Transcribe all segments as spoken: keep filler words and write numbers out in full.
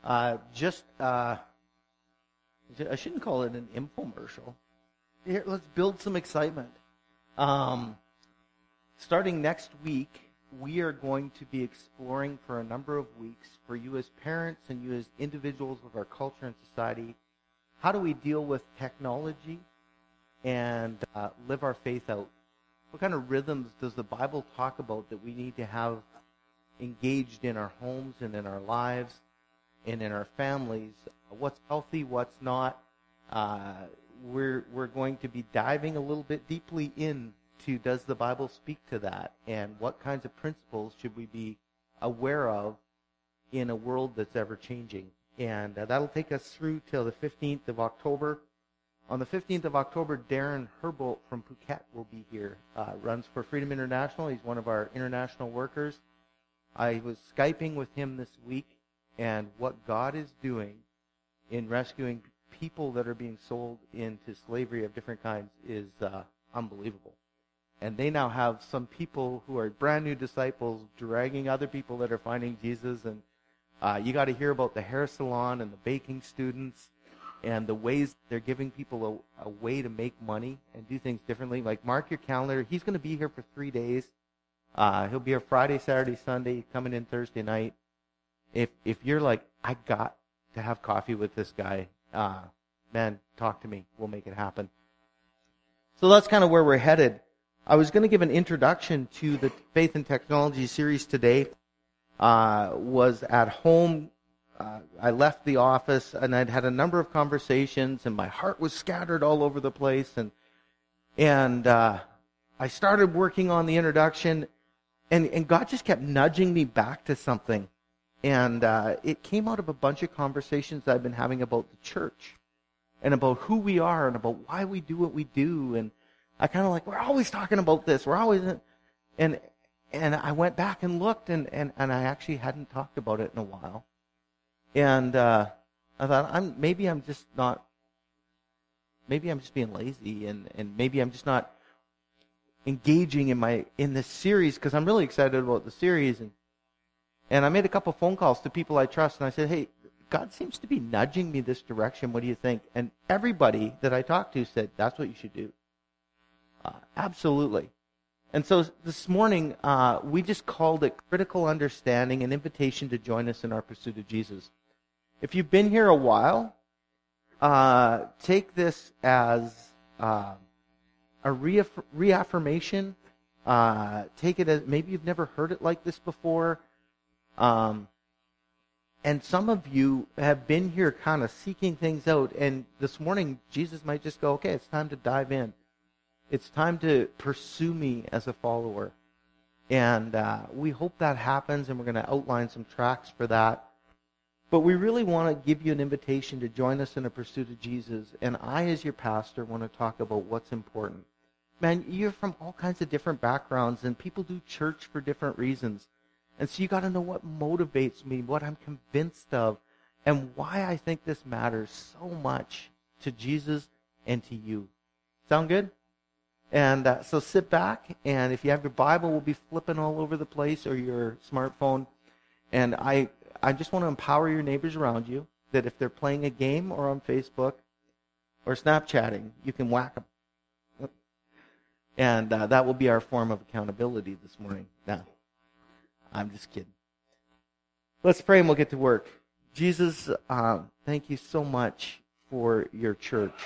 Uh, just, uh, I shouldn't call it an infomercial. Here, let's build some excitement. Um, starting next week, we are going to be exploring for a number of weeks, for you as parents and you as individuals of our culture and society, how do we deal with technology and uh, live our faith out? What kind of rhythms does the Bible talk about that we need to have engaged in our homes and in our lives and in our families? What's healthy, what's not? Uh, we're we're going to be diving a little bit deeply into, does the Bible speak to that? And what kinds of principles should we be aware of in a world that's ever changing? And uh, that'll take us through till the fifteenth of October. On the fifteenth of October, Darren Herbold from Phuket will be here. Uh, runs for Freedom International. He's one of our international workers. I was Skyping with him this week, and what God is doing in rescuing people that are being sold into slavery of different kinds is uh, unbelievable. And they now have some people who are brand new disciples dragging other people that are finding Jesus. And uh, you got to hear about the hair salon and the baking students and the ways they're giving people a, a way to make money and do things differently. Like, mark your calendar. He's going to be here for three days. Uh, he'll be here Friday, Saturday, Sunday, coming in Thursday night. If if you're like, I got to have coffee with this guy, uh, man, talk to me. We'll make it happen. So that's kind of where we're headed. I was going to give an introduction to the Faith and Technology series today. Uh, was at home. Uh, I left the office, and I'd had a number of conversations, and my heart was scattered all over the place. And and uh, I started working on the introduction, and, and God just kept nudging me back to something. And uh, it came out of a bunch of conversations that I've been having about the church and about who we are and about why we do what we do. And I kind of like, we're always talking about this. We're always... And and I went back and looked, and, and, and I actually hadn't talked about it in a while. And uh, I thought, I'm maybe I'm just not... Maybe I'm just being lazy, and, and maybe I'm just not engaging in my in this series, because I'm really excited about the series. And And I made a couple phone calls to people I trust, and I said, hey, God seems to be nudging me this direction. What do you think? And everybody that I talked to said, that's what you should do. Uh, absolutely. And so this morning, uh, we just called it Critical Understanding, an invitation to join us in our pursuit of Jesus. If you've been here a while, uh, take this as uh, a reaff- reaffirmation. Uh, take it as, maybe you've never heard it like this before. Um, and some of you have been here kind of seeking things out, and this morning Jesus might just go, okay, it's time to dive in. It's time to pursue me as a follower. And uh, we hope that happens, and we're going to outline some tracks for that. But we really want to give you an invitation to join us in a pursuit of Jesus, and I, as your pastor, want to talk about what's important. Man, you're from all kinds of different backgrounds, and people do church for different reasons. And so you got to know what motivates me, what I'm convinced of, and why I think this matters so much to Jesus and to you. Sound good? And uh, so sit back, and if you have your Bible, we'll be flipping all over the place, or your smartphone. And I, I just want to empower your neighbors around you that if they're playing a game or on Facebook or Snapchatting, you can whack them. And uh, that will be our form of accountability this morning. Now, I'm just kidding. Let's pray and we'll get to work. Jesus, um, thank you so much for your church.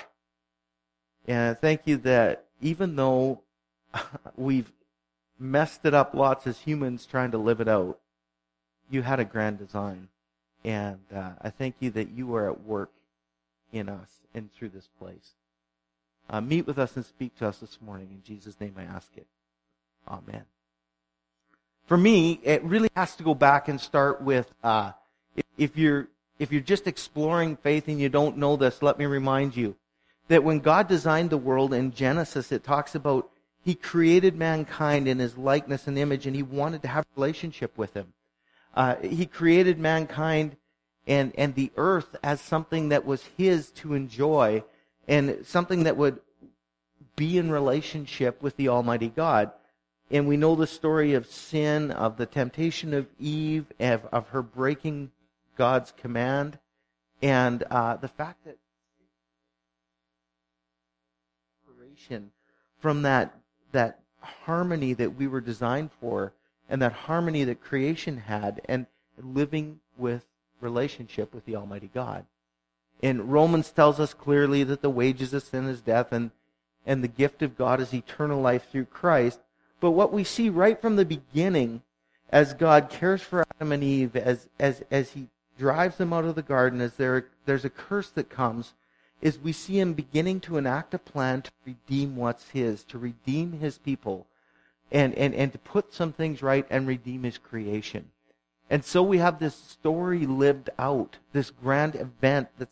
And thank you that even though we've messed it up lots as humans trying to live it out, you had a grand design. And uh, I thank you that you are at work in us and through this place. Uh, meet with us and speak to us this morning. In Jesus' name I ask it. Amen. For me, it really has to go back and start with, uh, if, if you're if you're just exploring faith and you don't know this, let me remind you that when God designed the world in Genesis, it talks about He created mankind in His likeness and image, and He wanted to have a relationship with Him. Uh, he created mankind and, and the earth as something that was His to enjoy, and something that would be in relationship with the Almighty God. And we know the story of sin, of the temptation of Eve, of, of her breaking God's command, and uh, the fact that from that that harmony that we were designed for, and that harmony that creation had, and living with relationship with the Almighty God. And Romans tells us clearly that the wages of sin is death, and, and the gift of God is eternal life through Christ. But what we see right from the beginning, as God cares for Adam and Eve, as as as He drives them out of the garden, as there there's a curse that comes, is we see Him beginning to enact a plan to redeem what's His, to redeem His people, and, and, and to put some things right and redeem His creation. And so we have this story lived out, this grand event that's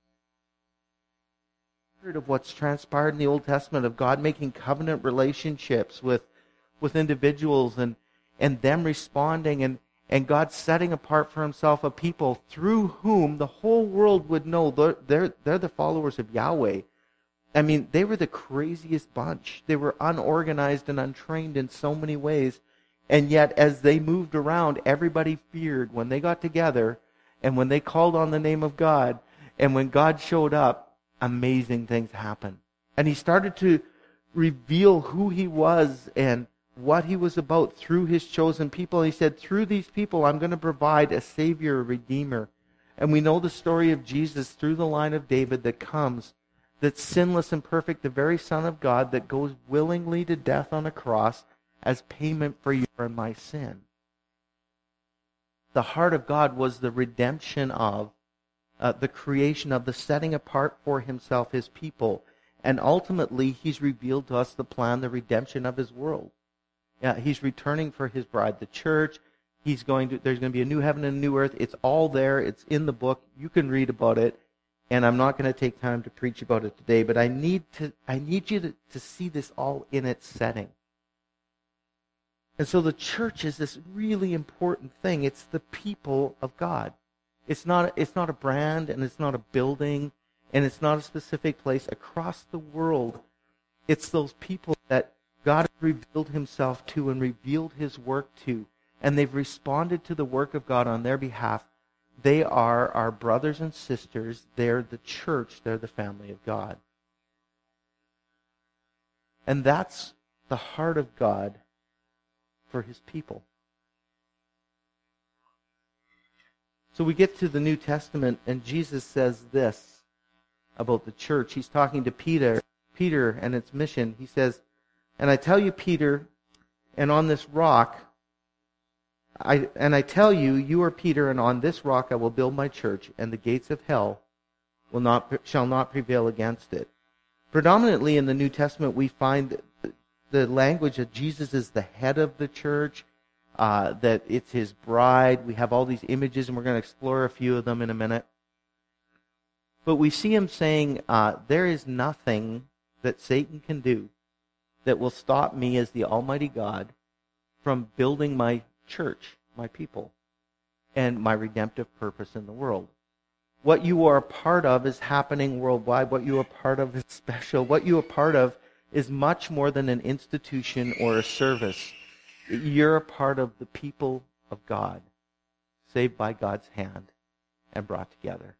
of what's transpired in the Old Testament, of God making covenant relationships with, with individuals, and, and them responding, and, and God setting apart for Himself a people through whom the whole world would know they're, they're, they're the followers of Yahweh. I mean, they were the craziest bunch. They were unorganized and untrained in so many ways. And yet, as they moved around, everybody feared when they got together, and when they called on the name of God, and when God showed up, amazing things happened. And He started to reveal who He was and what He was about through His chosen people. He said, through these people, I'm going to provide a Savior, a Redeemer. And we know the story of Jesus through the line of David that comes, that's sinless and perfect, the very Son of God that goes willingly to death on a cross as payment for your and my sin. The heart of God was the redemption of, uh, the creation of, the setting apart for Himself His people. And ultimately, He's revealed to us the plan, the redemption of His world. Yeah, He's returning for His bride, the church. He's going to, there's going to be a new heaven and a new earth. It's all there. It's in the book. You can read about it. And I'm not going to take time to preach about it today, but I need to, I need you to, to see this all in its setting. And so the church is this really important thing. It's the people of God. It's not, it's not a brand, and it's not a building, and it's not a specific place. Across the world, it's those people that God has revealed Himself to and revealed His work to, and they've responded to the work of God on their behalf. They are our brothers and sisters. They're the church. They're the family of God. And that's the heart of God for His people. So we get to the New Testament, and Jesus says this about the church. He's talking to Peter, Peter and its mission. He says, and I tell you, Peter, and on this rock, I, and I tell you, you are Peter, and on this rock I will build my church, and the gates of hell will not shall not prevail against it. Predominantly in the New Testament, we find the language that Jesus is the head of the church, uh, that it's His bride. We have all these images, and we're going to explore a few of them in a minute. But we see Him saying, uh, there is nothing that Satan can do that will stop me as the Almighty God from building my church, my people, and my redemptive purpose in the world. What you are a part of is happening worldwide. What you are part of is special. What you are part of is much more than an institution or a service. You're a part of the people of God, saved by God's hand and brought together.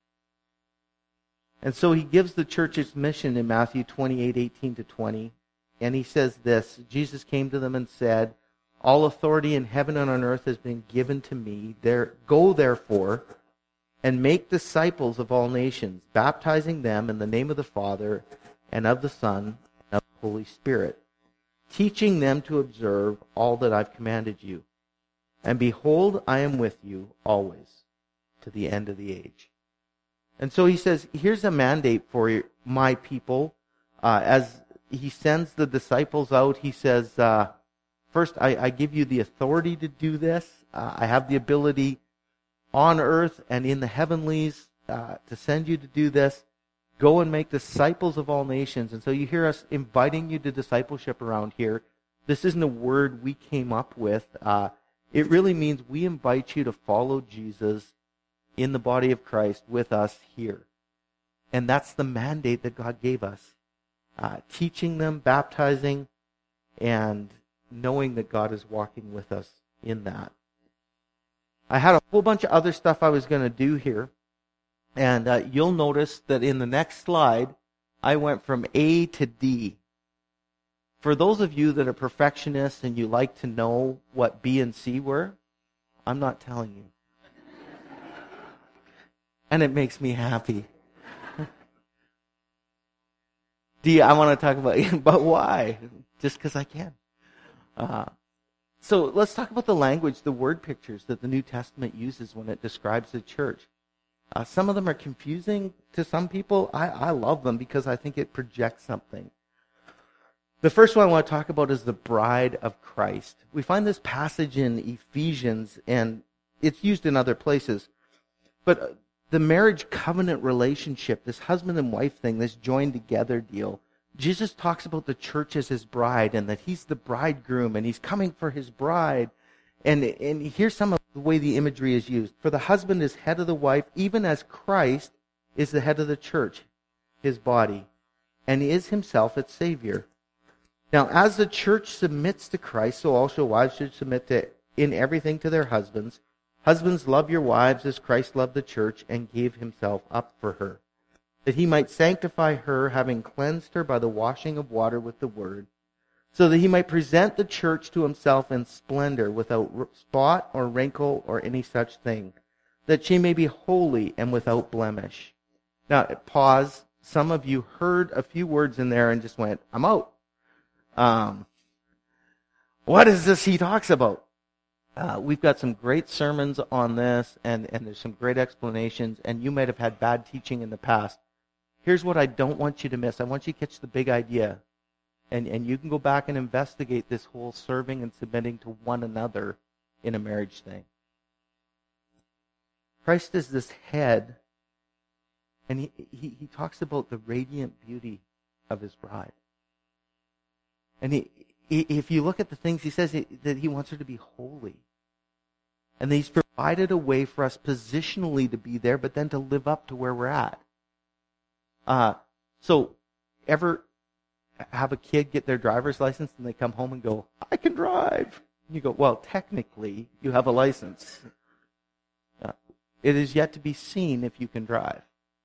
And so He gives the church its mission in Matthew twenty-eight, eighteen to twenty. And He says this, Jesus came to them and said, all authority in heaven and on earth has been given to me. There, go therefore and make disciples of all nations, baptizing them in the name of the Father and of the Son and of the Holy Spirit, teaching them to observe all that I've commanded you. And behold, I am with you always to the end of the age. And so He says, here's a mandate for my people. Uh, as He sends the disciples out, He says, uh, first, I, I give you the authority to do this. Uh, I have the ability on earth and in the heavenlies uh, to send you to do this. Go and make disciples of all nations. And so you hear us inviting you to discipleship around here. This isn't a word we came up with. Uh, it really means we invite you to follow Jesus in the body of Christ with us here. And that's the mandate that God gave us. Uh, teaching them, baptizing, and knowing that God is walking with us in that. I had a whole bunch of other stuff I was going to do here. And uh, you'll notice that in the next slide, I went from A to D. For those of you that are perfectionists and you like to know what B and C were, I'm not telling you. And it makes me happy. D, I want to talk about, but why? Just because I can. Uh, so let's talk about the language, the word pictures that the New Testament uses when it describes the church. Uh, some of them are confusing to some people. I, I love them because I think it projects something. The first one I want to talk about is the bride of Christ. We find this passage in Ephesians, and it's used in other places. But the marriage covenant relationship, this husband and wife thing, this joined together deal, Jesus talks about the church as his bride and that he's the bridegroom and he's coming for his bride. And, and here's some of the way the imagery is used. For the husband is head of the wife, even as Christ is the head of the church, his body, and is himself its Savior. Now, as the church submits to Christ, so also wives should submit to in everything to their husbands. Husbands, love your wives as Christ loved the church and gave himself up for her, that he might sanctify her, having cleansed her by the washing of water with the word, so that he might present the church to himself in splendor, without spot or wrinkle or any such thing, that she may be holy and without blemish. Now, pause. Some of you heard a few words in there and just went, I'm out. Um, what is this he talks about? Uh, we've got some great sermons on this, and, and there's some great explanations, and you might have had bad teaching in the past. Here's what I don't want you to miss. I want you to catch the big idea. And, and you can go back and investigate this whole serving and submitting to one another in a marriage thing. Christ is this head, and he, he, he talks about the radiant beauty of his bride. And he, he, if you look at the things, he says that he wants her to be holy. And that he's provided a way for us positionally to be there, but then to live up to where we're at. Uh, so, ever have a kid get their driver's license and they come home and go, I can drive. And you go, well, technically, you have a license. Uh, it is yet to be seen if you can drive.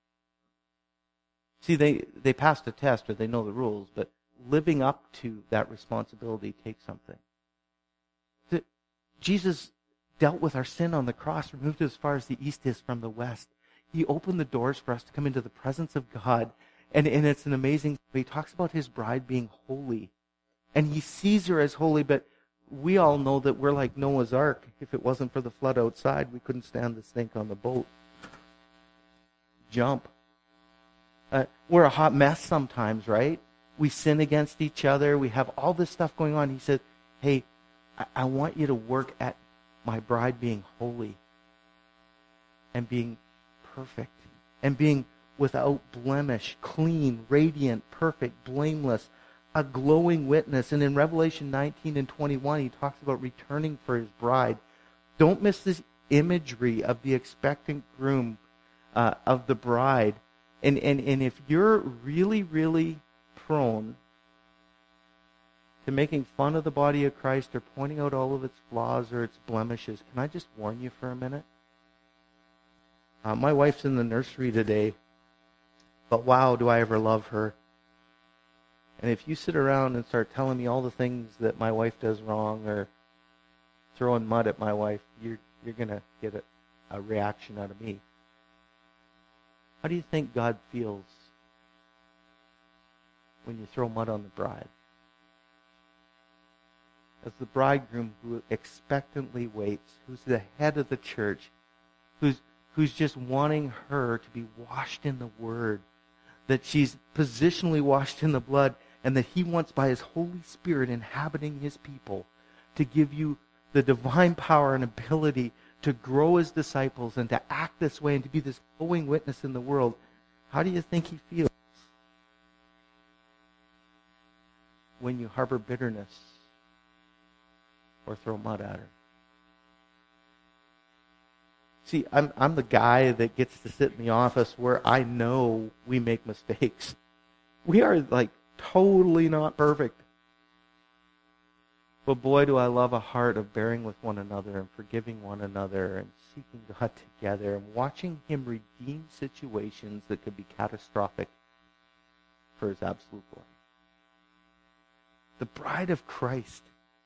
See, they, they passed a test or they know the rules, but living up to that responsibility takes something. The, Jesus dealt with our sin on the cross, removed it as far as the east is from the west. He opened the doors for us to come into the presence of God. And, and it's an amazing, he talks about his bride being holy. And he sees her as holy, but we all know that we're like Noah's Ark. If it wasn't for the flood outside, we couldn't stand the stink on the boat. Jump. Uh, we're a hot mess sometimes, right? We sin against each other. We have all this stuff going on. He said, hey, I, I want you to work at my bride being holy and being perfect and being without blemish, clean, radiant, perfect, blameless, a glowing witness. And in Revelation nineteen and twenty-one, he talks about returning for his bride. Don't miss this imagery of the expectant groom, uh, of the bride. And, and, and if you're really, really prone to making fun of the body of Christ or pointing out all of its flaws or its blemishes, can I just warn you for a minute? Uh, my wife's in the nursery today, but wow, do I ever love her. And if you sit around and start telling me all the things that my wife does wrong or throwing mud at my wife, you're, you're going to get a, a reaction out of me. How do you think God feels when you throw mud on the bride? As the bridegroom who expectantly waits, who's the head of the church, who's who's just wanting her to be washed in the Word, that she's positionally washed in the blood, and that he wants by his Holy Spirit inhabiting his people to give you the divine power and ability to grow as disciples and to act this way and to be this glowing witness in the world. How do you think he feels when you harbor bitterness or throw mud at her? See, I'm I'm the guy that gets to sit in the office where I know we make mistakes. We are like totally not perfect. But boy, do I love a heart of bearing with one another and forgiving one another and seeking God together and watching Him redeem situations that could be catastrophic for His absolute glory. The bride of Christ.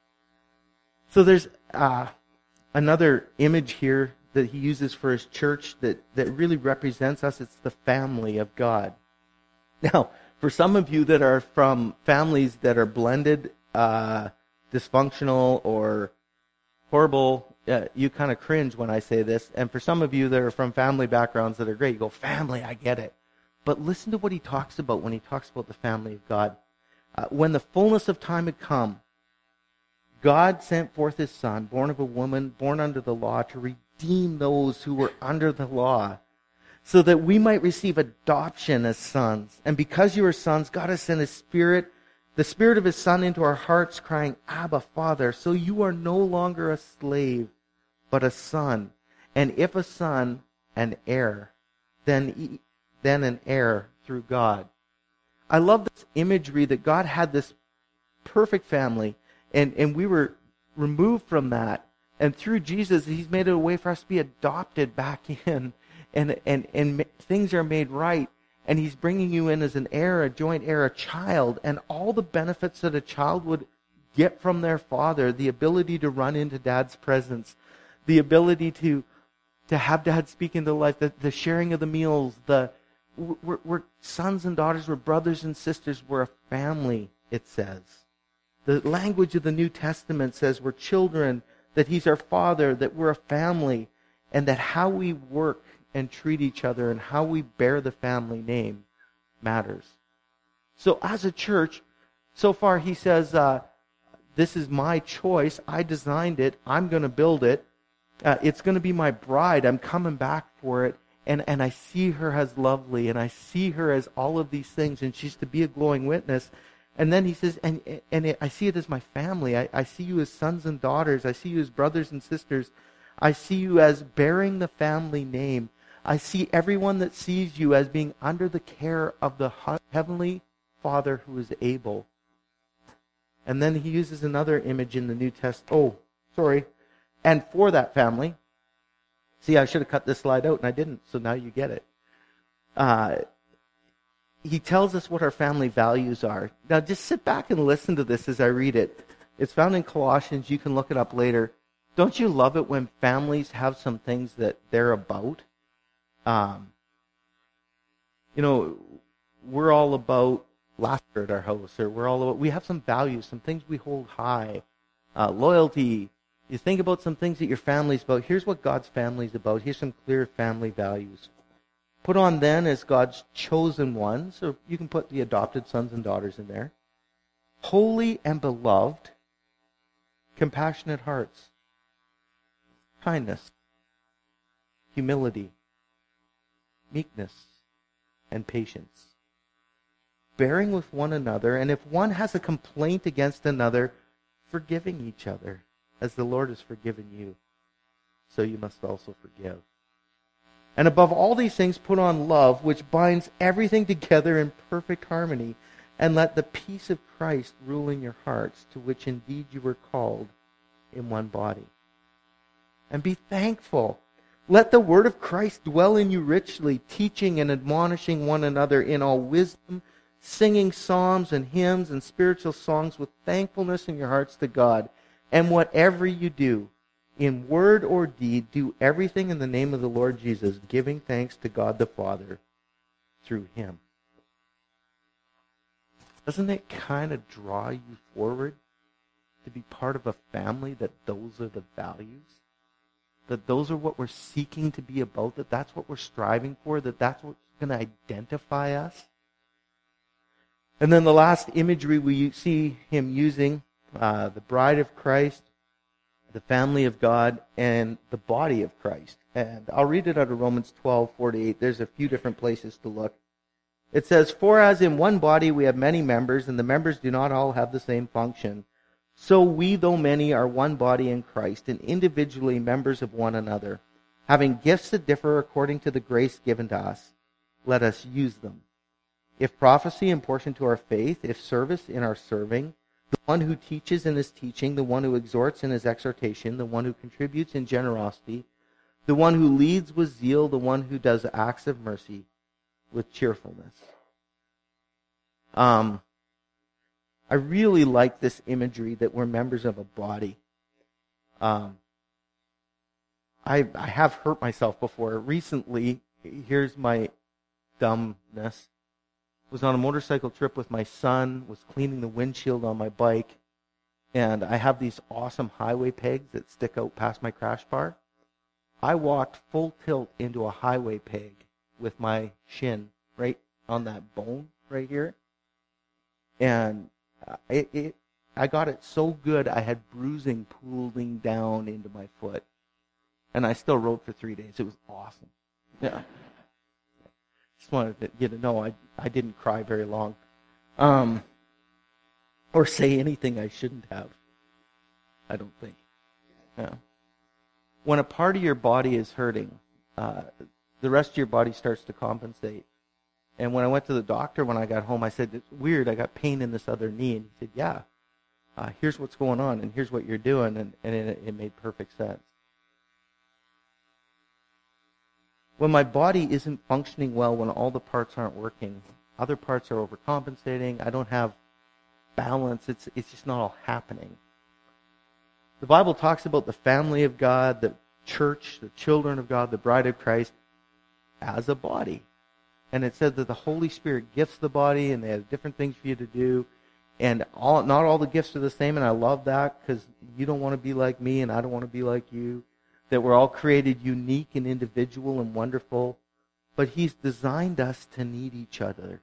So there's uh, another image here that He uses for His church that, that really represents us. It's the family of God. Now, for some of you that are from families that are blended, uh, dysfunctional, or horrible, uh, you kind of cringe when I say this. And for some of you that are from family backgrounds that are great, you go, family, I get it. But listen to what He talks about when He talks about the family of God. Uh, when the fullness of time had come, God sent forth His Son, born of a woman, born under the law, to redeem those who were under the law, so that we might receive adoption as sons. And because you are sons, God has sent His Spirit, the Spirit of His Son, into our hearts, crying, Abba, Father. So you are no longer a slave, but a son. And if a son, an heir, then, then an heir through God. I love this imagery that God had this perfect family, and, and we were removed from that. And through Jesus, He's made it a way for us to be adopted back in, and, and, and things are made right. And He's bringing you in as an heir, a joint heir, a child, and all the benefits that a child would get from their father, the ability to run into Dad's presence, the ability to, to have Dad speak into life, the, the sharing of the meals, the We're, we're sons and daughters, we're brothers and sisters, we're a family, it says. The language of the New Testament says we're children, that He's our Father, that we're a family, and that how we work and treat each other and how we bear the family name matters. So as a church, so far He says, uh, this is my choice, I designed it, I'm going to build it, uh, it's going to be my bride, I'm coming back for it. And and I see her as lovely, and I see her as all of these things, and she's to be a glowing witness. And then He says, and and it, I see it as my family. I, I see you as sons and daughters. I see you as brothers and sisters. I see you as bearing the family name. I see everyone that sees you as being under the care of the Heavenly Father who is able. And then He uses another image in the New Testament. Oh, sorry. And for that family, see, I should have cut this slide out, and I didn't, so now you get it. Uh, he tells us what our family values are. Now, just sit back and listen to this as I read it. It's found in Colossians. You can look it up later. Don't you love it when families have some things that they're about? Um, you know, we're all about laughter at our house, or we're all about, we have some values, some things we hold high. Uh, loyalty. You think about some things that your family's about. Here's what God's family's about. Here's some clear family values. Put on then as God's chosen ones, or you can put the adopted sons and daughters in there. Holy and beloved, compassionate hearts, kindness, humility, meekness, and patience. Bearing with one another, and if one has a complaint against another, forgiving each other. As the Lord has forgiven you, so you must also forgive. And above all these things, put on love, which binds everything together in perfect harmony, and let the peace of Christ rule in your hearts, to which indeed you were called in one body. And be thankful. Let the word of Christ dwell in you richly, teaching and admonishing one another in all wisdom, singing psalms and hymns and spiritual songs with thankfulness in your hearts to God. And whatever you do, in word or deed, do everything in the name of the Lord Jesus, giving thanks to God the Father through Him. Doesn't it kind of draw you forward to be part of a family that those are the values? That those are what we're seeking to be about, that that's what we're striving for, that that's what's going to identify us? And then the last imagery we see Him using, Uh, the bride of Christ, the family of God, and the body of Christ. And I'll read it out of Romans twelve, four to eight. There's a few different places to look. It says, For as in one body we have many members, and the members do not all have the same function, so we, though many, are one body in Christ, and individually members of one another. Having gifts that differ according to the grace given to us, let us use them. If prophecy, in portion to our faith, if service, in our serving, the one who teaches in his teaching, the one who exhorts in his exhortation, the one who contributes in generosity, the one who leads with zeal, the one who does acts of mercy with cheerfulness. Um, I really like this imagery that we're members of a body. Um, I I have hurt myself before. Recently, here's my dumbness. Was on a motorcycle trip with my son, was cleaning the windshield on my bike, and I have these awesome highway pegs that stick out past my crash bar. I walked full tilt into a highway peg with my shin right on that bone right here. And it, it, I got it so good, I had bruising pooling down into my foot. And I still rode for three days. It was awesome. Yeah. Just wanted you to know I, I didn't cry very long. Um, or say anything I shouldn't have. I don't think. Yeah. When a part of your body is hurting, uh, the rest of your body starts to compensate. And when I went to the doctor when I got home, I said, it's weird, I got pain in this other knee. And he said, yeah, uh, here's what's going on, and here's what you're doing. And, and it, it made perfect sense. When my body isn't functioning well, when all the parts aren't working, other parts are overcompensating, I don't have balance, it's it's just not all happening. The Bible talks about the family of God, the church, the children of God, the bride of Christ, as a body. And it said that the Holy Spirit gifts the body, and they have different things for you to do. And all, not all the gifts are the same, and I love that, because you don't want to be like me, and I don't want to be like you. That we're all created unique and individual and wonderful. But He's designed us to need each other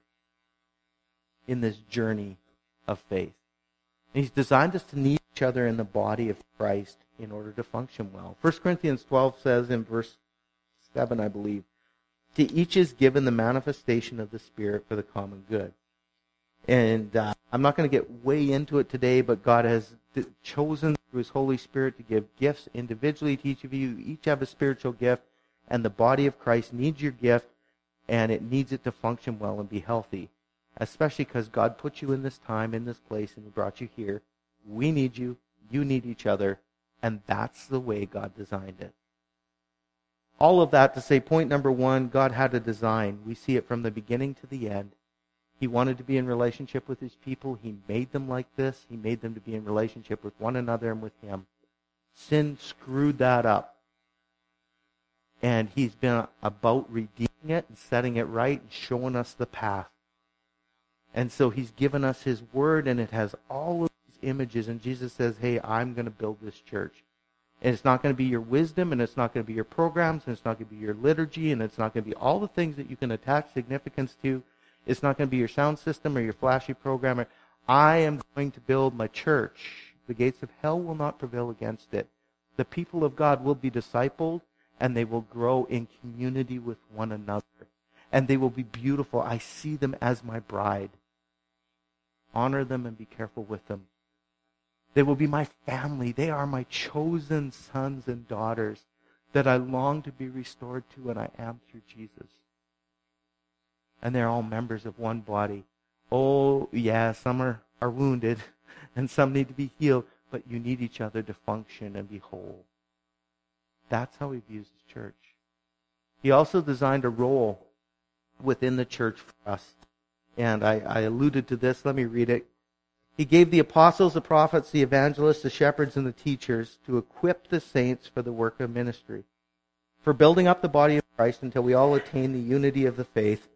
in this journey of faith. And He's designed us to need each other in the body of Christ in order to function well. First Corinthians twelve says in verse seven, I believe, to each is given the manifestation of the Spirit for the common good. And uh, I'm not going to get way into it today, but God has chosen through His Holy Spirit to give gifts individually to each of you. You each have a spiritual gift, and the body of Christ needs your gift, and it needs it to function well and be healthy, especially because God put you in this time, in this place, and He brought you here. We need you. You need each other, and that's the way God designed it. All of that to say, point number one, God had a design. We see it from the beginning to the end. He wanted to be in relationship with His people. He made them like this. He made them to be in relationship with one another and with Him. Sin screwed that up. And He's been about redeeming it and setting it right and showing us the path. And so He's given us His Word, and it has all of these images. And Jesus says, hey, I'm going to build this church. And it's not going to be your wisdom, and it's not going to be your programs, and it's not going to be your liturgy, and it's not going to be all the things that you can attach significance to. It's not going to be your sound system or your flashy programmer. I am going to build my church. The gates of hell will not prevail against it. The people of God will be discipled, and they will grow in community with one another. And they will be beautiful. I see them as my bride. Honor them and be careful with them. They will be my family. They are my chosen sons and daughters that I long to be restored to, and I am through Jesus. And they're all members of one body. Oh, yeah, some are, are wounded, and some need to be healed, but you need each other to function and be whole. That's how He views His church. He also designed a role within the church for us. And I, I alluded to this. Let me read it. He gave the apostles, the prophets, the evangelists, the shepherds, and the teachers to equip the saints for the work of ministry, for building up the body of Christ until we all attain the unity of the faith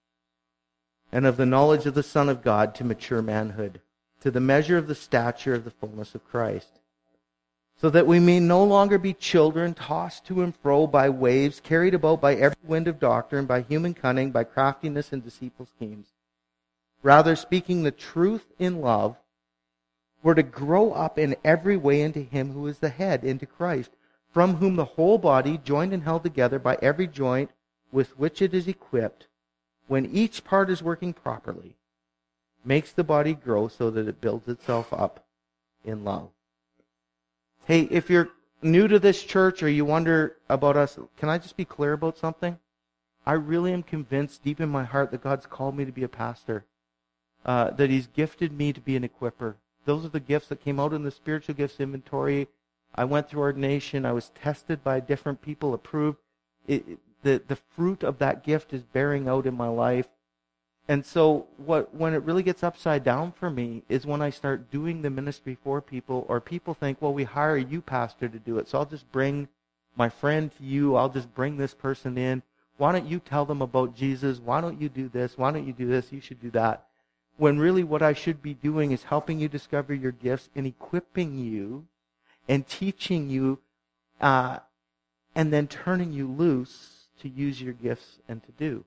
and of the knowledge of the Son of God, to mature manhood, to the measure of the stature of the fullness of Christ, so that we may no longer be children tossed to and fro by waves, carried about by every wind of doctrine, by human cunning, by craftiness and deceitful schemes. Rather, speaking the truth in love, we're to grow up in every way into Him who is the head, into Christ, from whom the whole body, joined and held together by every joint with which it is equipped, when each part is working properly, makes the body grow so that it builds itself up in love. Hey, if you're new to this church or you wonder about us, can I just be clear about something? I really am convinced deep in my heart that God's called me to be a pastor, uh, that He's gifted me to be an equipper, those are the gifts that came out in the spiritual gifts inventory. I went through ordination. I was tested by different people, approved. It, it, the, the fruit of that gift is bearing out in my life. And so what when it really gets upside down for me is when I start doing the ministry for people, or people think, well, we hire you, pastor, to do it, so I'll just bring my friend to you. I'll just bring this person in. Why don't you tell them about Jesus? Why don't you do this? Why don't you do this? You should do that. When really what I should be doing is helping you discover your gifts and equipping you and teaching you uh, and then turning you loose to use your gifts and to do.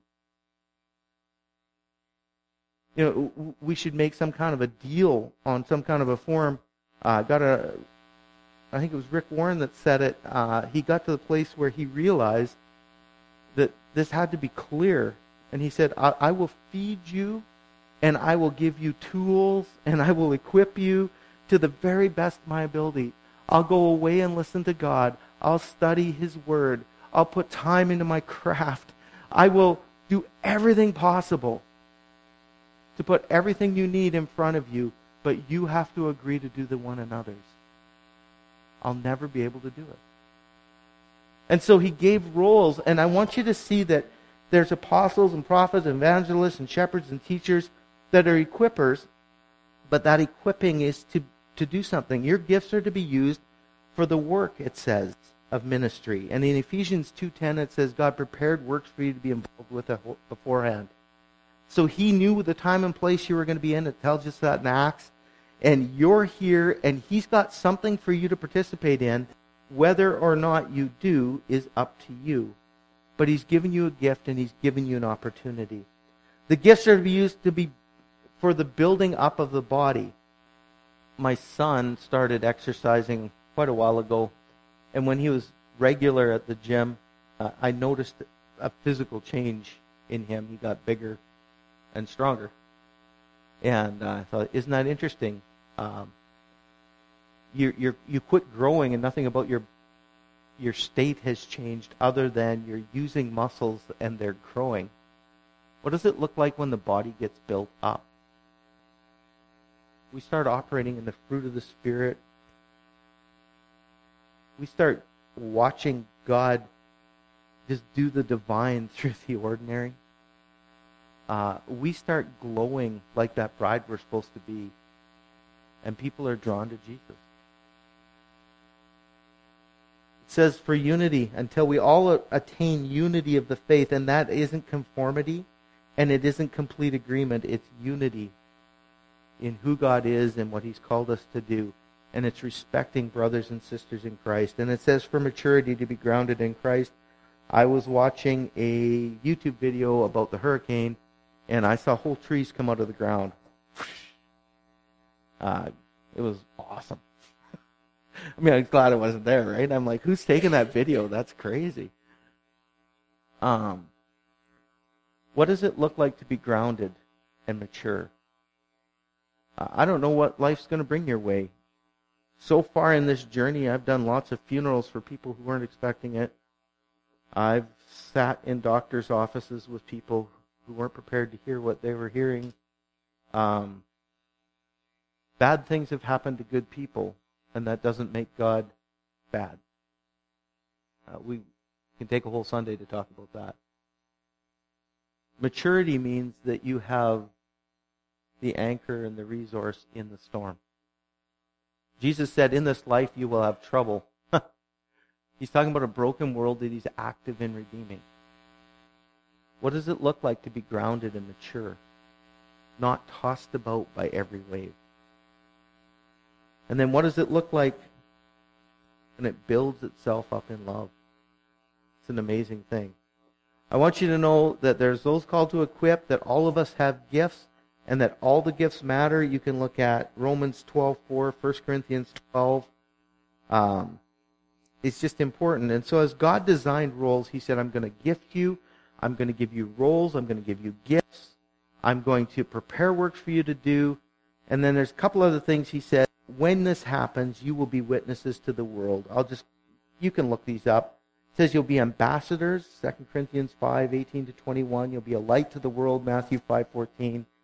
You know, we should make some kind of a deal on some kind of a forum. Uh, got a, I think it was Rick Warren that said it. Uh, he got to the place where he realized that this had to be clear. And he said, I, I will feed you, and I will give you tools, and I will equip you to the very best of my ability. I'll go away and listen to God. I'll study His Word. I'll put time into my craft. I will do everything possible to put everything you need in front of you, but you have to agree to do the one another's. I'll never be able to do it. And so he gave roles, and I want you to see that there's apostles and prophets, and evangelists and shepherds and teachers that are equippers, but that equipping is to, to do something. Your gifts are to be used for the work, it says, of ministry. And in Ephesians two ten it says, God prepared works for you to be involved with beforehand. So he knew the time and place you were going to be in. It tells us that in Acts. And you're here, and he's got something for you to participate in. Whether or not you do is up to you. But he's given you a gift, and he's given you an opportunity. The gifts are to be used to be for the building up of the body. My son started exercising quite a while ago, and when he was regular at the gym, uh, I noticed a physical change in him. He got bigger and stronger. And uh, I thought, isn't that interesting? Um, you you you quit growing, and nothing about your your state has changed other than you're using muscles and they're growing. What does it look like when the body gets built up? We start operating in the fruit of the Spirit. We start watching God just do the divine through the ordinary. Uh, we start glowing like that bride we're supposed to be. And people are drawn to Jesus. It says for unity, until we all attain unity of the faith, and that isn't conformity, and it isn't complete agreement. It's unity in who God is and what He's called us to do. And it's respecting brothers and sisters in Christ. And it says for maturity to be grounded in Christ. I was watching a YouTube video about the hurricane, and I saw whole trees come out of the ground. Uh, it was awesome. I mean, I'm glad I wasn't there, right? I'm like, who's taking that video? That's crazy. Um, what does it look like to be grounded and mature? Uh, I don't know what life's going to bring your way. So far in this journey, I've done lots of funerals for people who weren't expecting it. I've sat in doctors' offices with people who weren't prepared to hear what they were hearing. Um, bad things have happened to good people, and that doesn't make God bad. Uh, we can take a whole Sunday to talk about that. Maturity means that you have the anchor and the resource in the storm. Jesus said, in this life you will have trouble. He's talking about a broken world that He's active in redeeming. What does it look like to be grounded and mature? Not tossed about by every wave. And then what does it look like when it builds itself up in love? It's an amazing thing. I want you to know that there's those called to equip, that all of us have gifts, and that all the gifts matter. You can look at Romans twelve four, First Corinthians twelve. Um, it's just important. And so as God designed roles, He said, I'm going to gift you. I'm going to give you roles. I'm going to give you gifts. I'm going to prepare works for you to do. And then there's a couple other things He said. When this happens, you will be witnesses to the world. I'll just, you can look these up. It says you'll be ambassadors, Second Corinthians five eighteen to twenty-one. You'll be a light to the world, Matthew five fourteen.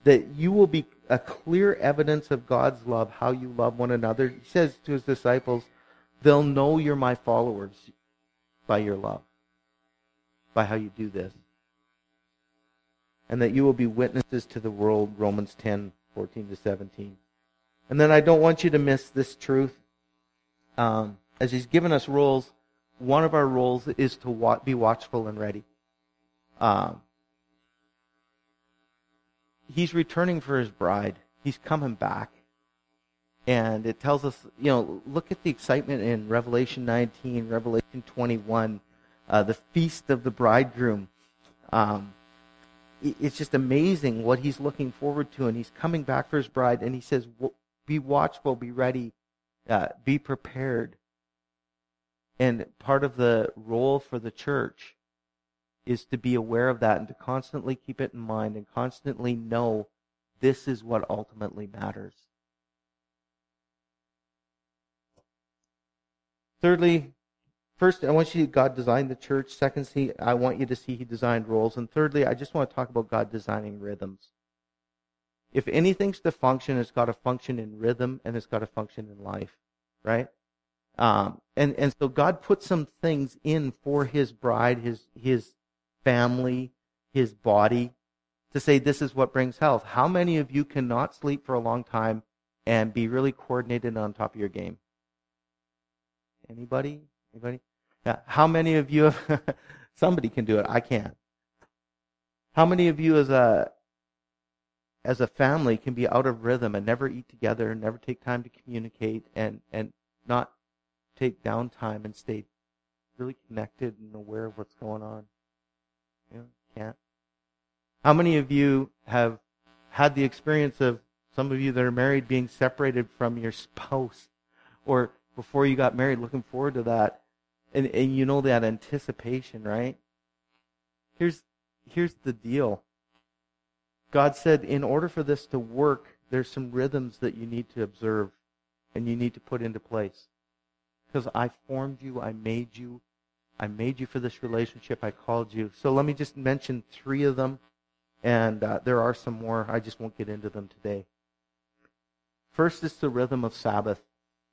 that you will be a clear evidence of God's love, how you love one another. He says to his disciples, they'll know you're my followers by your love, by how you do this. And that you will be witnesses to the world, Romans ten, fourteen to seventeen. And then I don't want you to miss this truth. Um, as he's given us roles, one of our roles is to wa- be watchful and ready. Um, he's returning for his bride. He's coming back. And it tells us, you know, look at the excitement in Revelation nineteen, Revelation twenty-one, uh, the feast of the bridegroom. Um, it's just amazing what he's looking forward to. And he's coming back for his bride. And he says, be watchful, be ready, uh, be prepared. And part of the role for the church is to be aware of that and to constantly keep it in mind and constantly know this is what ultimately matters. Thirdly, first, I want you to God designed the church. Second, see, I want you to see he designed roles. And thirdly, I just want to talk about God designing rhythms. If anything's to function, it's got to function in rhythm and it's got to function in life, right? Um, and, and so God put some things in for his bride, his, his family, his body, to say this is what brings health. How many of you cannot sleep for a long time and be really coordinated on top of your game? Anybody? Anybody? Yeah. How many of you have, somebody can do it, I can't. How many of you as a as a family can be out of rhythm and never eat together, never take time to communicate, and, and not take downtime and stay really connected and aware of what's going on? You know, can't. How many of you have had the experience of, some of you that are married, being separated from your spouse, or before you got married, looking forward to that, and, and you know that anticipation, right? Here's here's the deal. God said, in order for this to work, there's some rhythms that you need to observe and you need to put into place. Because I formed you, I made you, I made you for this relationship, I called you. So let me just mention three of them, and uh, there are some more. I just won't get into them today. First is the rhythm of Sabbath.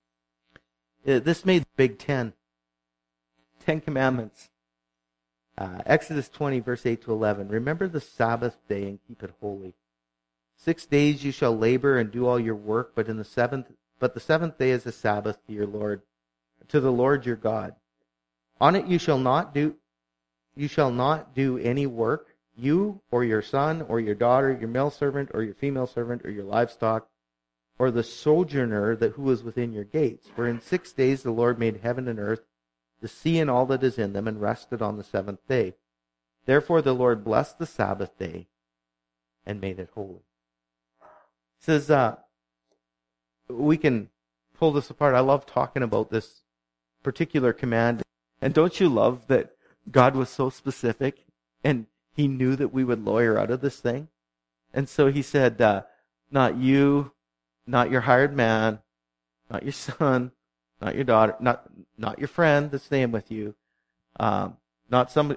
Uh, this made the Big Ten. Ten Commandments. Uh, Exodus twenty, verse eight to eleven. Remember the Sabbath day and keep it holy. Six days you shall labor and do all your work, but in the seventh, but the seventh day is a Sabbath to your Lord, to the Lord your God. On it you shall not do, you shall not do any work, you or your son or your daughter, your male servant or your female servant or your livestock, or the sojourner that who is within your gates. For in six days the Lord made heaven and earth, the sea and all that is in them, and rested on the seventh day. Therefore the Lord blessed the Sabbath day and made it holy. It says, uh, we can pull this apart. I love talking about this particular command. And don't you love that God was so specific and he knew that we would lawyer out of this thing? And so he said, uh, not you, not your hired man, not your son, not your daughter, not not your friend that's staying with you, um, not somebody.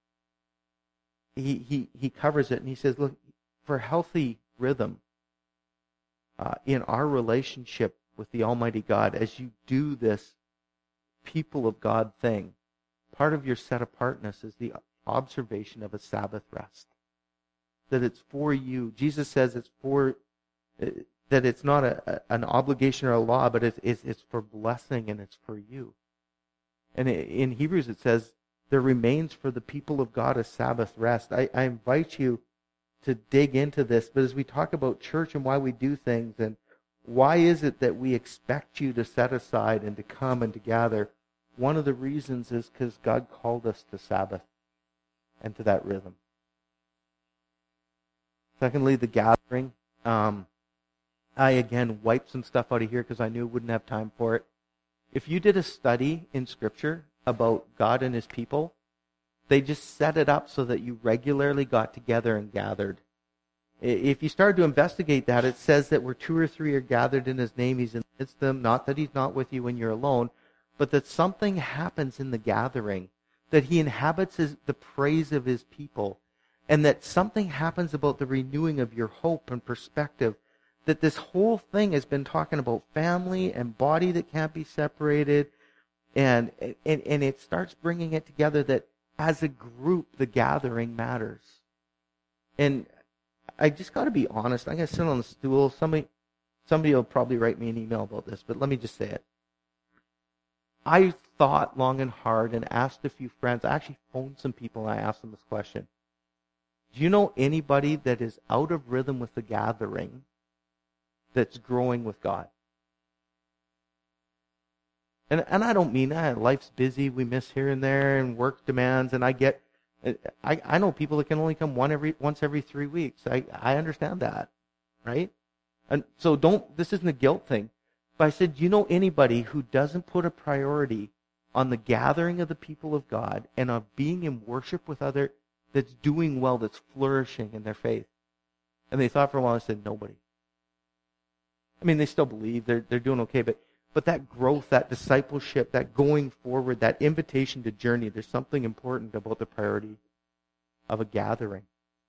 He he he covers it and he says, look, for healthy rhythm uh, in our relationship with the Almighty God, as you do this people of God thing, part of your set apartness is the observation of a Sabbath rest. That it's for you. Jesus says it's for. Uh, that it's not a, an obligation or a law, but it's, it's, it's for blessing and it's for you. And in Hebrews it says, there remains for the people of God a Sabbath rest. I, I invite you to dig into this, but as we talk about church and why we do things, and why is it that we expect you to set aside and to come and to gather, one of the reasons is because God called us to Sabbath and to that rhythm. Secondly, the gathering. Um, I, again, wiped some stuff out of here because I knew I wouldn't have time for it. If you did a study in Scripture about God and his people, they just set it up so that you regularly got together and gathered. If you started to investigate that, it says that where two or three are gathered in his name, he's in the midst of them. Not that he's not with you when you're alone, but that something happens in the gathering, that he inhabits his, the praise of his people. and that something happens about the renewing of your hope and perspective, that this whole thing has been talking about family and body that can't be separated, and, and, and it starts bringing it together that as a group, the gathering matters. And I just got to be honest. I'm going to sit on the stool. Somebody, somebody will probably write me an email about this, but let me just say it. I thought long and hard and asked a few friends. I actually phoned some people and I asked them this question. Do you know anybody that is out of rhythm with the gathering that's growing with God? And and I don't mean that. Life's busy. We miss here and there, and work demands. And I get, I, I know people that can only come one every once every three weeks. I, I understand that, right? And so don't, this isn't a guilt thing. But I said, do you know anybody who doesn't put a priority on the gathering of the people of God and on being in worship with other, that's doing well, that's flourishing in their faith? And they thought for a while, I said, nobody. I mean, they still believe they're they're doing okay, but but that growth, that discipleship, that going forward, that invitation to journey, there's something important about the priority of a gathering.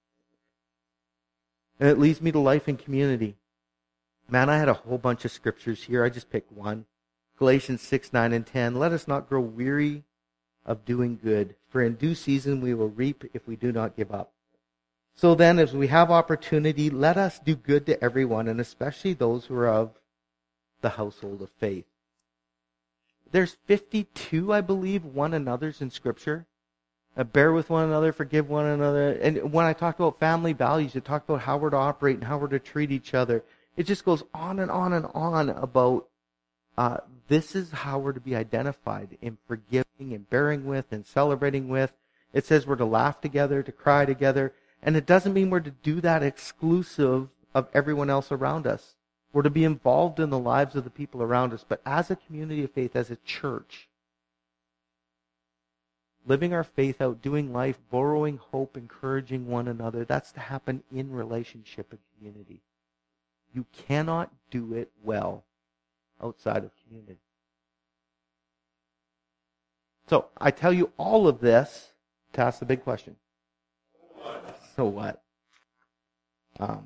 And it leads me to life and community. Man, I had a whole bunch of scriptures here. I just picked one. Galatians six, nine, and ten. Let us not grow weary of doing good, for in due season we will reap if we do not give up. So then, as we have opportunity, let us do good to everyone, and especially those who are of the household of faith. There's fifty-two, I believe, one another's in Scripture. Uh, bear with one another, forgive one another. And when I talked about family values, it talked about how we're to operate and how we're to treat each other. It just goes on and on and on about uh, this is how we're to be identified in forgiving and bearing with and celebrating with. It says we're to laugh together, to cry together. And it doesn't mean we're to do that exclusive of everyone else around us. We're to be involved in the lives of the people around us. But as a community of faith, as a church, living our faith out, doing life, borrowing hope, encouraging one another, that's to happen in relationship and community. You cannot do it well outside of community. So, I tell you all of this to ask the big question. So what? Um,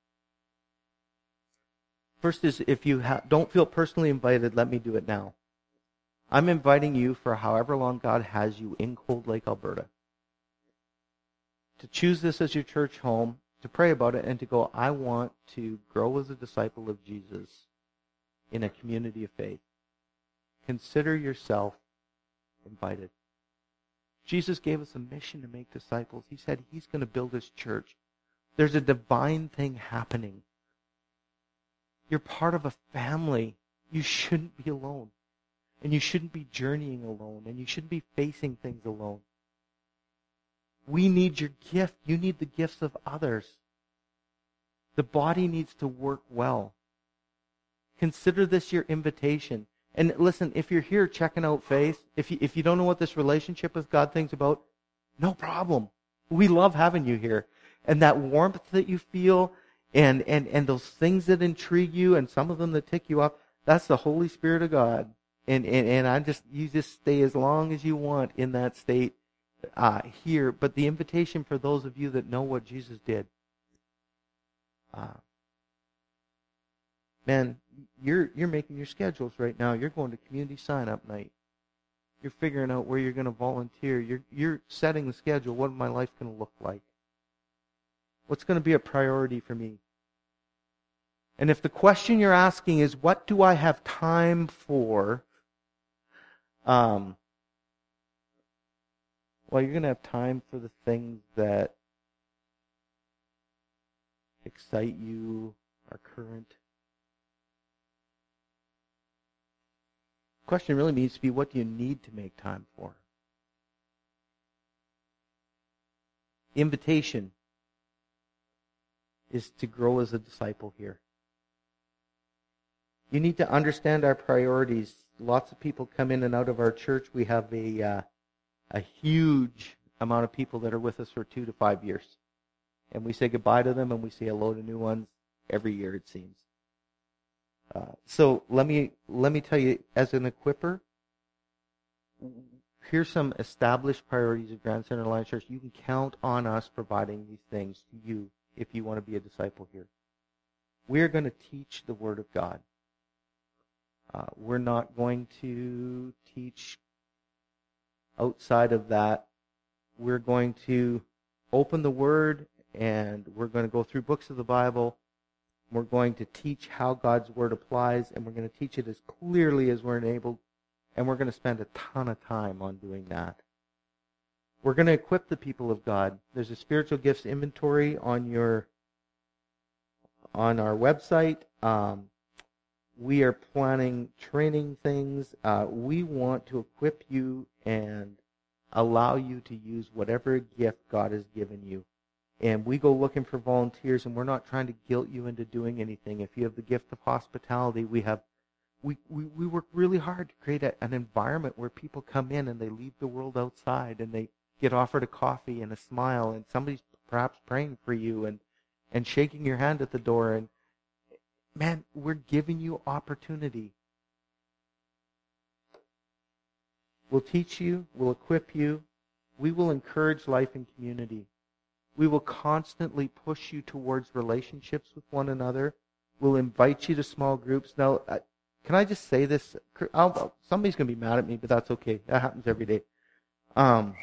first is, if you ha- don't feel personally invited, let me do it now. I'm inviting you for however long God has you in Cold Lake, Alberta, to choose this as your church home, to pray about it, and to go, I want to grow as a disciple of Jesus in a community of faith. Consider yourself invited. Jesus gave us a mission to make disciples. He said he's going to build his church. There's a divine thing happening. You're part of a family. You shouldn't be alone. And you shouldn't be journeying alone. And you shouldn't be facing things alone. We need your gift. You need the gifts of others. The body needs to work well. Consider this your invitation. And listen, if you're here checking out faith, if you, if you don't know what this relationship with God thing's about, no problem. We love having you here. And that warmth that you feel, and, and, and those things that intrigue you, and some of them that tick you off, that's the Holy Spirit of God. And, and, and I just, you just stay as long as you want in that state uh, here. But the invitation for those of you that know what Jesus did, uh, man, you're you're making your schedules right now. You're going to community sign-up night. You're figuring out where you're going to volunteer. You're you're setting the schedule. What my life going to look like? What's going to be a priority for me? And if the question you're asking is, what do I have time for? Um, well, you're going to have time for the things that excite you, are current. The question really needs to be, what do you need to make time for? The invitation is to grow as a disciple here. You need to understand our priorities. Lots of people come in and out of our church. We have a uh, a huge amount of people that are with us for two to five years. And we say goodbye to them, and we say hello to new ones every year, it seems. Uh, so let me let me tell you, as an equipper, here's some established priorities of Grand Center Alliance Church. You can count on us providing these things to you if you want to be a disciple here. We're going to teach the Word of God. Uh, we're not going to teach outside of that. We're going to open the Word, and we're going to go through books of the Bible. We're going to teach how God's Word applies, and we're going to teach it as clearly as we're enabled, and we're going to spend a ton of time on doing that. We're going to equip the people of God. There's a spiritual gifts inventory on your on our website. Um, we are planning training things. Uh, we want to equip you and allow you to use whatever gift God has given you. And we go looking for volunteers, and we're not trying to guilt you into doing anything. If you have the gift of hospitality, we have we, we, we work really hard to create a, an environment where people come in and they leave the world outside and they get offered a coffee and a smile, and somebody's perhaps praying for you and, and shaking your hand at the door. And man, we're giving you opportunity. We'll teach you, we'll equip you, we will encourage life in community. We will constantly push you towards relationships with one another. We'll invite you to small groups. Now, can I just say this? I'll, somebody's going to be mad at me, but that's okay. That happens every day. Um,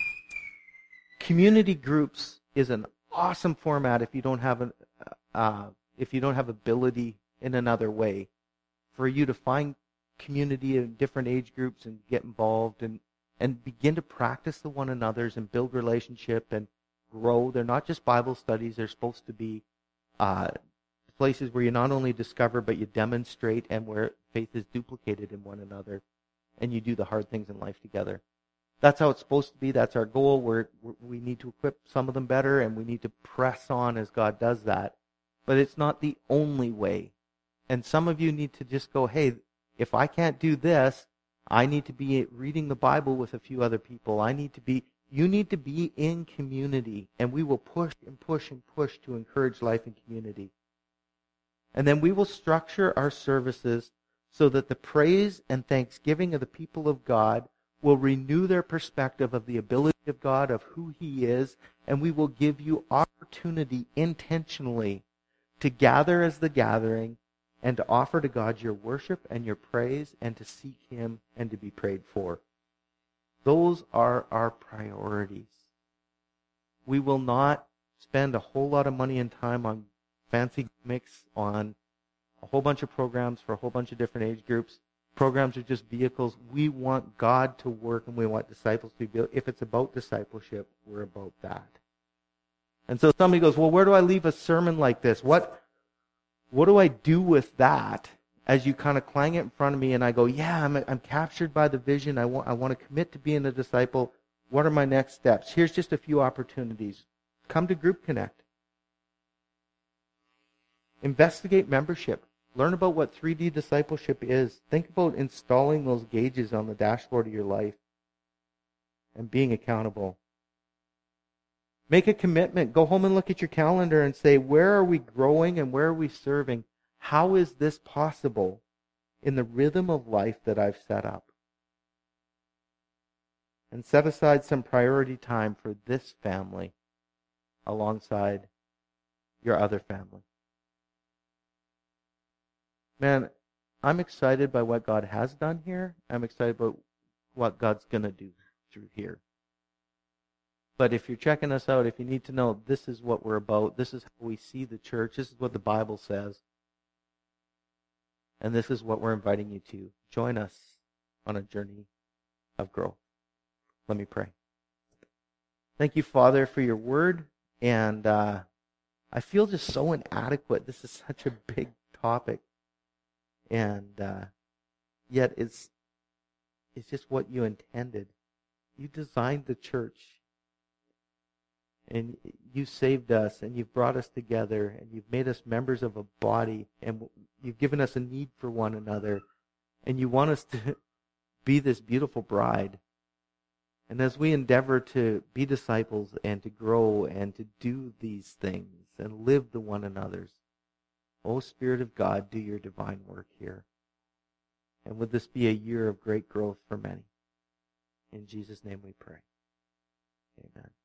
community groups is an awesome format if you don't have an uh, if you don't have ability in another way, for you to find community in different age groups and get involved and and begin to practice the one another's and build relationship and grow. They're not just Bible studies. They're supposed to be uh, places where you not only discover, but you demonstrate, and where faith is duplicated in one another, and you do the hard things in life together. That's how it's supposed to be. That's our goal. We're, we need to equip some of them better, and we need to press on as God does that. But it's not the only way. And some of you need to just go, hey, if I can't do this, I need to be reading the Bible with a few other people. I need to be, you need to be in community, and we will push and push and push to encourage life in community. And then we will structure our services so that the praise and thanksgiving of the people of God will renew their perspective of the ability of God, of who He is, and we will give you opportunity intentionally to gather as the gathering and to offer to God your worship and your praise and to seek Him and to be prayed for. Those are our priorities. We will not spend a whole lot of money and time on fancy gimmicks, on a whole bunch of programs for a whole bunch of different age groups. Programs are just vehicles. We want God to work, and we want disciples to be built. If it's about discipleship, we're about that. And so somebody goes, well, where do I leave a sermon like this? What, what do I do with that? As you kind of clang it in front of me, and I go, yeah, I'm, I'm captured by the vision. I want, I want to commit to being a disciple. What are my next steps? Here's just a few opportunities. Come to Group Connect. Investigate membership. Learn about what three D discipleship is. Think about installing those gauges on the dashboard of your life and being accountable. Make a commitment. Go home and look at your calendar and say, where are we growing and where are we serving? How is this possible in the rhythm of life that I've set up? And set aside some priority time for this family alongside your other family. Man, I'm excited by what God has done here. I'm excited about what God's going to do through here. But if you're checking us out, if you need to know, this is what we're about. This is how we see the church. This is what the Bible says. And this is what we're inviting you to. Join us on a journey of growth. Let me pray. Thank you, Father, for your word. And uh, I feel just so inadequate. This is such a big topic. And uh, yet it's it's just what you intended. You designed the church. And you saved us, and you've brought us together, and you've made us members of a body, and you've given us a need for one another, and you want us to be this beautiful bride. And as we endeavor to be disciples and to grow and to do these things and live the one another's, O Spirit of God, do your divine work here. And would this be a year of great growth for many? In Jesus' name we pray. Amen.